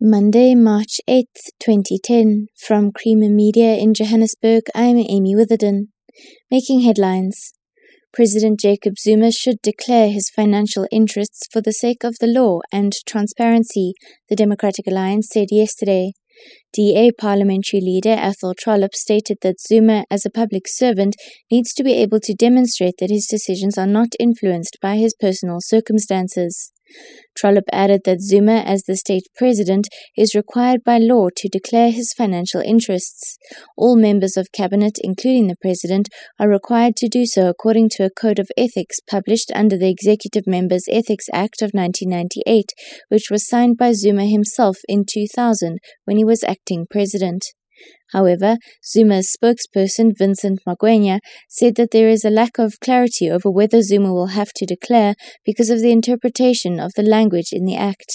Monday, March 8th, 2010. From Creamer Media in Johannesburg, I'm Amy Witherden. Making headlines. President Jacob Zuma should declare his financial interests for the sake of the law and transparency, the Democratic Alliance said yesterday. DA parliamentary leader Athol Trollip stated that Zuma, as a public servant, needs to be able to demonstrate that his decisions are not influenced by his personal circumstances. Trollip added that Zuma, as the state president, is required by law to declare his financial interests. All members of cabinet, including the president, are required to do so according to a code of ethics published under the Executive Members Ethics Act of 1998, which was signed by Zuma himself in 2000 when he was acting president. However, Zuma's spokesperson Vincent Magwenya said that there is a lack of clarity over whether Zuma will have to declare because of the interpretation of the language in the act.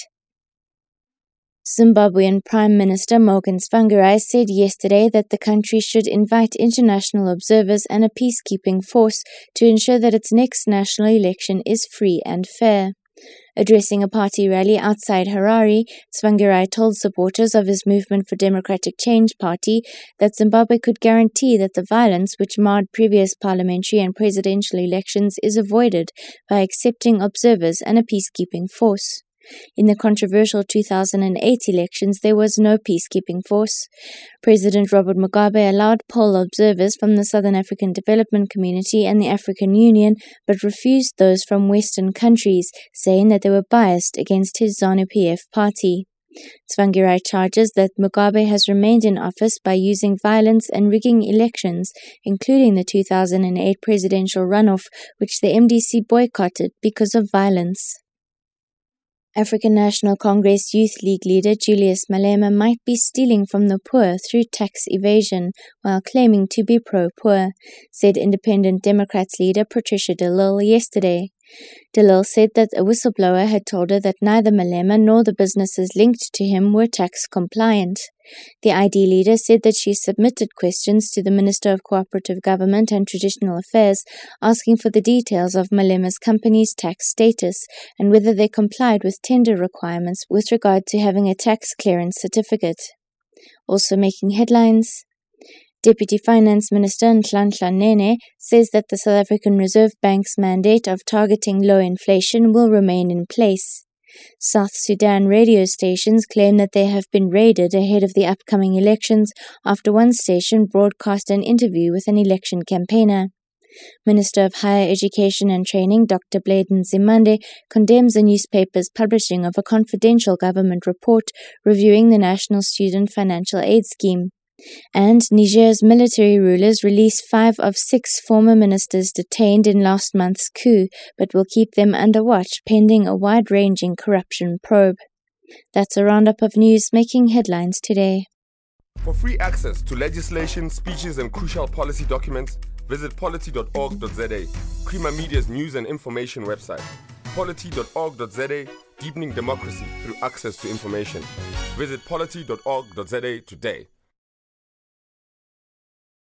Zimbabwean Prime Minister Morgan Tsvangirai said yesterday that the country should invite international observers and a peacekeeping force to ensure that its next national election is free and fair. Addressing a party rally outside Harare, Tsvangirai told supporters of his Movement for Democratic Change party that Zimbabwe could guarantee that the violence which marred previous parliamentary and presidential elections is avoided by accepting observers and a peacekeeping force. In the controversial 2008 elections, there was no peacekeeping force. President Robert Mugabe allowed poll observers from the Southern African Development Community and the African Union, but refused those from Western countries, saying that they were biased against his ZANU-PF party. Tsvangirai charges that Mugabe has remained in office by using violence and rigging elections, including the 2008 presidential runoff, which the MDC boycotted because of violence. African National Congress Youth League leader Julius Malema might be stealing from the poor through tax evasion while claiming to be pro-poor, said Independent Democrats leader Patricia de Lille yesterday. De Lille said that a whistleblower had told her that neither Malema nor the businesses linked to him were tax compliant. The ID leader said that she submitted questions to the Minister of Cooperative Government and Traditional Affairs asking for the details of Malema's company's tax status and whether they complied with tender requirements with regard to having a tax clearance certificate. Also making headlines. Deputy Finance Minister Nhlanhla Nene says that the South African Reserve Bank's mandate of targeting low inflation will remain in place. South Sudan radio stations claim that they have been raided ahead of the upcoming elections after one station broadcast an interview with an election campaigner. Minister of Higher Education and Training Dr. Bladen Zimande condemns a newspaper's publishing of a confidential government report reviewing the National Student Financial Aid Scheme. And Niger's military rulers release 5 of 6 former ministers detained in last month's coup, but will keep them under watch pending a wide-ranging corruption probe. That's a roundup of news making headlines today. For free access to legislation, speeches and crucial policy documents, visit polity.org.za, Creamer Media's news and information website. Polity.org.za, deepening democracy through access to information. Visit polity.org.za today.